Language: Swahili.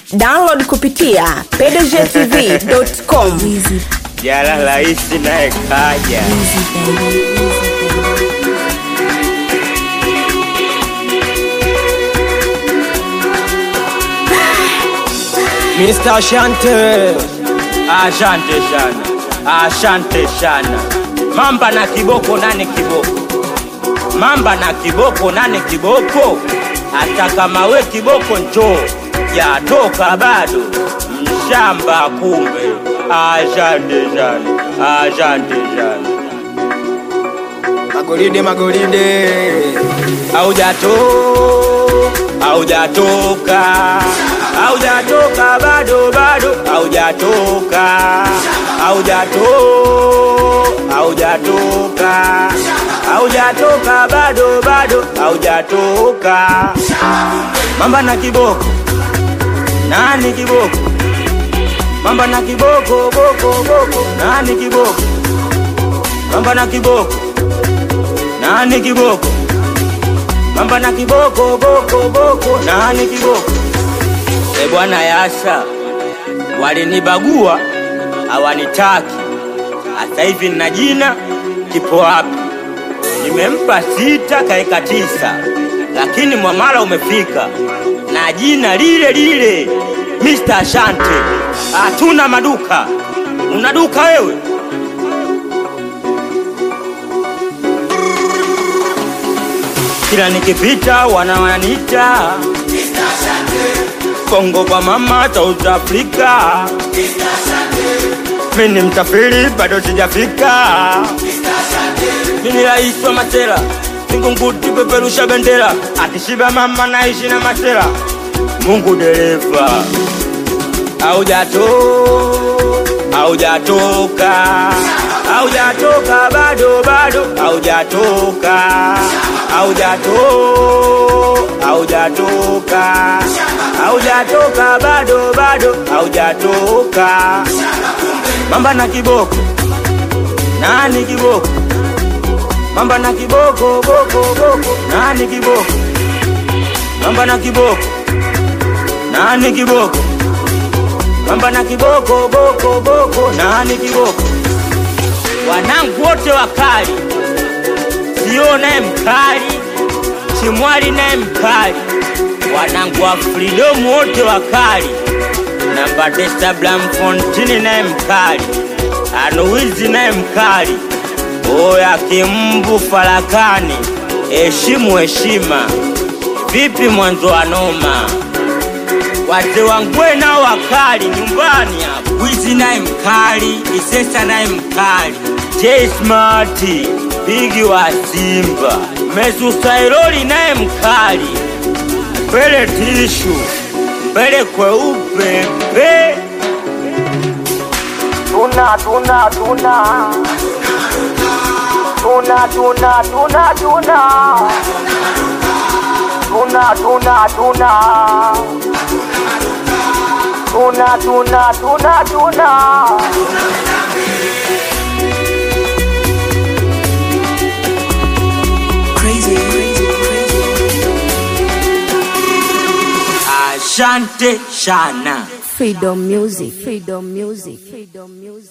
Download kupitia pdgtv.com. Jala laisi na ekaja Mr. Ashante Ashante shana Ashante shana Mamba na kiboko nani kiboko Mamba na kiboko nani kiboko Hata kama we kiboko njoo ya toka bado mshamba kumbe Ashante shana Ashante shana Magolide Haujatoka bado haujatoka Mamba na kiboko nani kiboko Mamba na kiboko boko nani kiboko Mamba na kiboko nani kiboko Mamba na kiboko boko nani kiboko Bwana Yasha walinibagua hawanitaki hata hivi na jina kipo wapi nimempa 6 kaeka 9 lakini mwamala umefika na jina lile Mr. Ashante hatuna maduka unaduka wewe kila nikipita wananiita Mr. Ashante Kongo kwa mama South Africa Mr. Ashante mimi mtafiri bado sijafika Mr. Ashante mimi rais wa Masela Mungu peperusha bendera atishiba mama naishi na Masela Mungu dereva haujatoka bado haujatoka bado haujatoka Mamba na kiboko nani kiboko Mamba na kiboko boko nani kiboko Mamba na kiboko nani kiboko Mamba na kiboko boko nani kiboko Wanangu wote wakali Sio naye mkali Chimwali naye mkali Wanangu wa Freedom wote wakali Namba Desta Blamfontini naye mkali Anuizi naye mkali Oya Kimbu Falakani heshima Vipi mwanzo wa noma Wazee wangwe nao wakali nyumbani hapo Wizi naye mkali Isesa naye mkali J Smart Bigi wa Simba Mesu Sairoli naye mkali Mbele tishu Mbele kweupe Tuna Ashante shana Freedom music